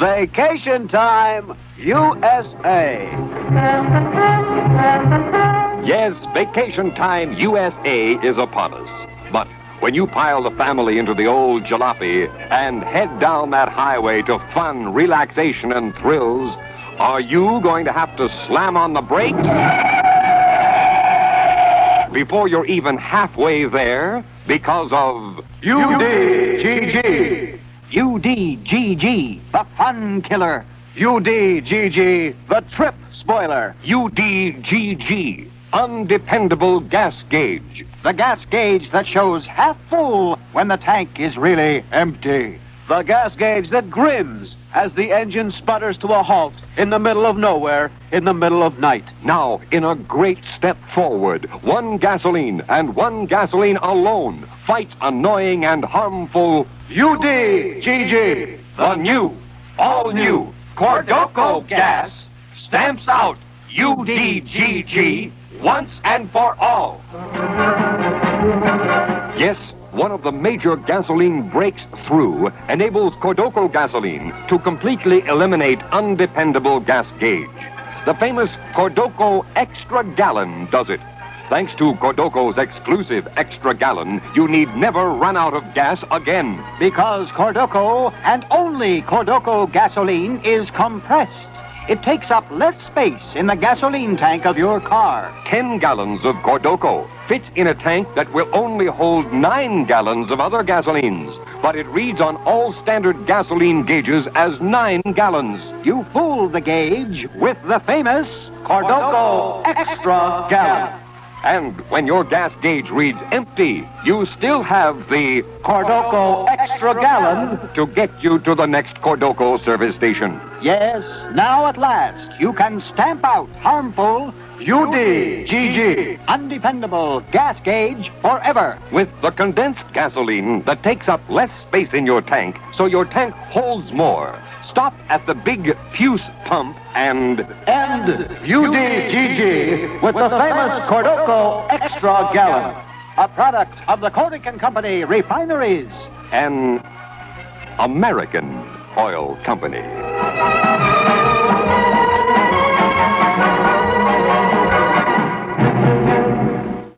Vacation Time, USA. Yes, Vacation Time, USA is upon us. But when you pile the family into the old jalopy and head down that highway to fun, relaxation, and thrills, are you going to have to slam on the brakes before you're even halfway there because of UDGG. UDGG, the fun killer. UDGG, the trip spoiler. UDGG, undependable gas gauge. The gas gauge that shows half full when the tank is really empty. The gas gauge that grins as the engine sputters to a halt in the middle of nowhere in the middle of night. Now, in a great step forward, one gasoline and one gasoline alone fights annoying and harmful UDGG. The new, all-new Cordoco gas stamps out UDGG once and for all. Yes, one of the major gasoline breaks-through enables Cordoco gasoline to completely eliminate undependable gas gauge. The famous Cordoco Extra Gallon does it. Thanks to Cordoco's exclusive Extra Gallon, you need never run out of gas again. Because Cordoco, and only Cordoco gasoline, is compressed. It takes up less space in the gasoline tank of your car. 10 gallons of Cordoco fits in a tank that will only hold 9 gallons of other gasolines, but it reads on all standard gasoline gauges as 9 gallons. You fool the gauge with the famous Cordoco Extra Gallon. And when your gas gauge reads empty, you still have the Cordoco Extra Gallon to get you to the next Cordoco service station. Yes, now at last you can stamp out harmful UDGG. undependable gas gauge forever. With the condensed gasoline that takes up less space in your tank, so your tank holds more. Stop at the big Fuse pump and UDGG with the famous Cordoco Extra Gallon. A product of the Kodak and Company refineries. an American oil company.